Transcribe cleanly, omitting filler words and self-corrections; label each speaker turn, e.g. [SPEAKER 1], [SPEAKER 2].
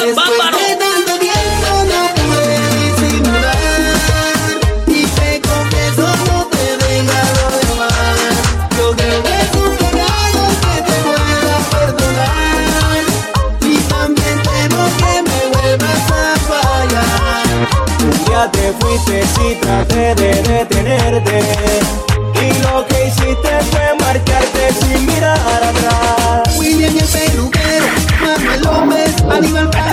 [SPEAKER 1] Después
[SPEAKER 2] Bárbaro.
[SPEAKER 1] de tanto tiempo no pude disimular y te confieso no te he dejado de amar. Yo creo que es un pecado que te pueda perdonar y también temo que me vuelvas a fallar.
[SPEAKER 3] Un día te fuiste y traté de detenerte,